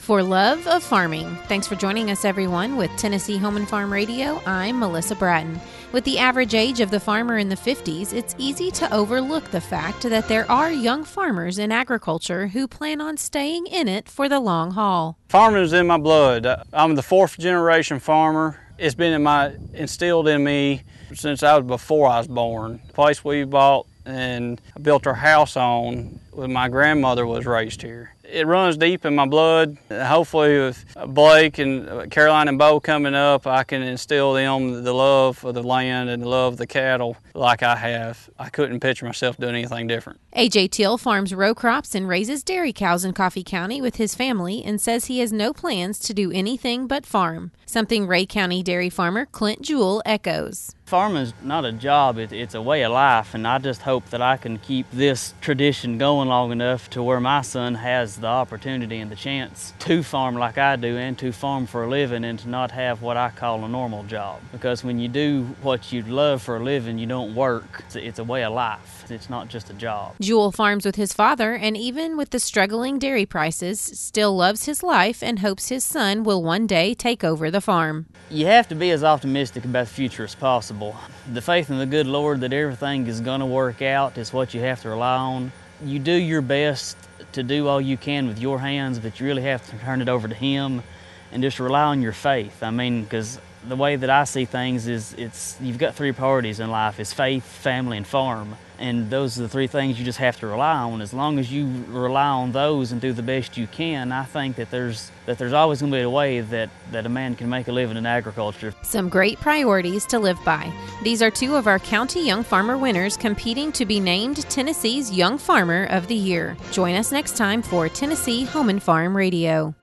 For love of farming. Thanks for joining us, everyone, with Tennessee Home and Farm Radio. I'm Melissa Bratton. With the average age of the farmer in the 50s, it's easy to overlook the fact that there are young farmers in agriculture who plan on staying in it for the long haul. Farming is in my blood. I'm the fourth generation farmer. It's been instilled in me since before I was born. The place we bought and built our house on when my grandmother was raised here. It runs deep in my blood. Hopefully with Blake and Caroline and Bo coming up, I can instill them the love of the land and the love of the cattle like I have. I couldn't picture myself doing anything different. A.J. Till farms row crops and raises dairy cows in Coffee County with his family and says he has no plans to do anything but farm, something Ray County dairy farmer Clint Jewell echoes. Farming is not a job, it's a way of life, and I just hope that I can keep this tradition going long enough to where my son has the opportunity and the chance to farm like I do and to farm for a living and to not have what I call a normal job. Because when you do what you love for a living, you don't work. It's a way of life. It's not just a job. Jewell farms with his father, and even with the struggling dairy prices, still loves his life and hopes his son will one day take over the farm. You have to be as optimistic about the future as possible. The faith in the good Lord that everything is going to work out is what you have to rely on. You do your best to do all you can with your hands, but you really have to turn it over to Him and just rely on your faith. I mean, because the way that I see things is you've got three priorities in life. It's faith, family, and farm. And those are the three things you just have to rely on. As long as you rely on those and do the best you can, I think that there's always going to be a way that a man can make a living in agriculture. Some great priorities to live by. These are two of our County Young Farmer winners competing to be named Tennessee's Young Farmer of the Year. Join us next time for Tennessee Home and Farm Radio.